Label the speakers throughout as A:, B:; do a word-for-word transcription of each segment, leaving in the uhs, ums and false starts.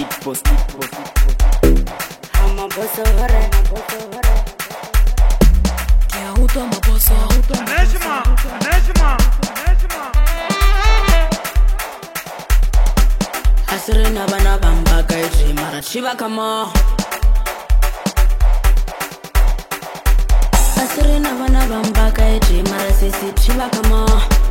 A: post, post,
B: I'm a boss of her, I'm a boss of her.
C: Yeah, who told my boss of her?
D: Anejma, Anejma, Anejma.
B: Asirina bana bamba kaiti mara chiba kama. Asirina bana bamba kaiti mara sisi chiba kama.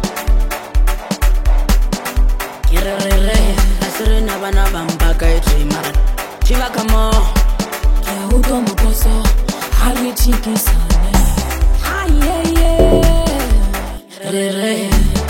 B: Kirere asirina bana bamba kaiti mara chiba kama.
C: Yeah, who told my boss of her? How you chicken son? Ah yeah yeah.
B: Rere.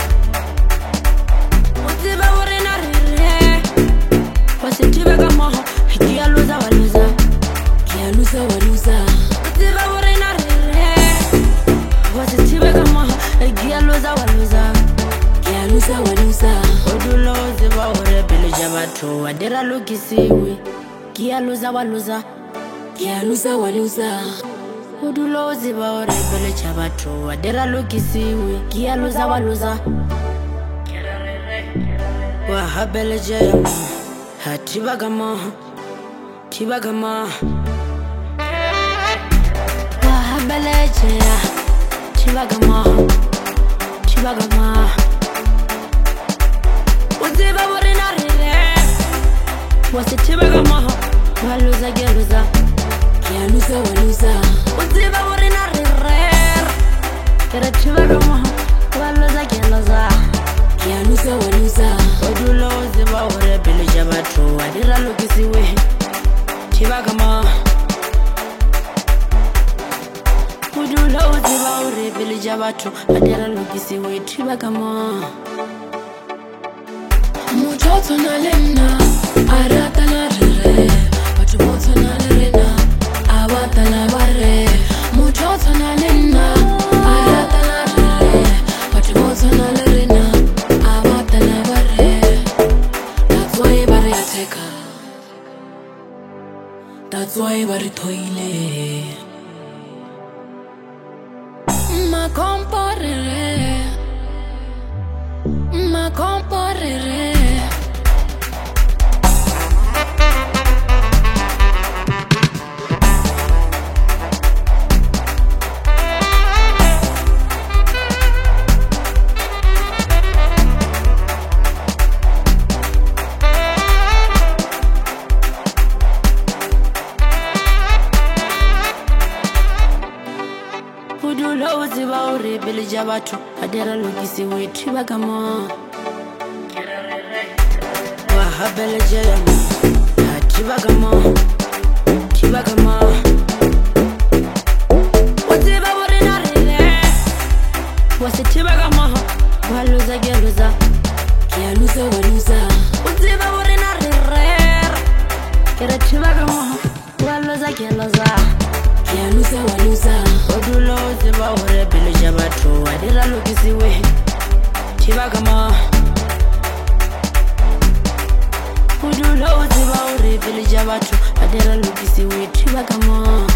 B: Utiba urina rere. Wasitiba kama. Kia luza waluza.
C: Kia luza waluza.
B: Utiba urina rere. Wasitiba kama. Kia luza waluza.
C: Kia luza waluza.
B: Odulo ziba ure bilija batu. Adira lukisiwi. Kia luza waluza.
C: Kia luza waluza.
B: Udulo ziba ure bilija batu. Adira lukisiwi. Kia luza waluza. Wahabeleje yamu. Hatiba kama. Tiba kama. Wahabeleje ya. Tiba kama. Tiba kama. Uziba ure narire. Wasitiba kama. Waluza geluza.
C: Kia luza waluza.
B: Uziba ure narire. Kera tiba kama. Waluza geluza.
C: Kia luza waluza.
B: Odulo ziba ure bilija batu. Adira lukisiwi. Tiba kama. Odulo ziba ure bilija batu. Adira lukisiwi. Tiba kama.
C: Mutoto na lena, arata na rere. Mutoto na lena, awata na bare. Mutoto na lena, arata na rere. Mutoto na lena, awata na bare. That's why bare ateka. That's why bare toile. Ma comporere, ma comporere.
B: Udulo ziba ure bilija batu. Adira lukisiwi. Tiba kama. Wahabeleje yamu. Hatiba kama. Tiba kama. Uziba ure narire. Wasitiba kama. Waluza geluza.
C: Kia luza waluza.
B: Uziba ure narire. Kera tiba kama. Waluza geluza.
C: Kia luza waluza.
B: Odulo ziba ure bilija batu. Adira lukisiwi. Tiba kama. Udulo ziba ure bilija batu. Adira lukisiwi. Tiba kama.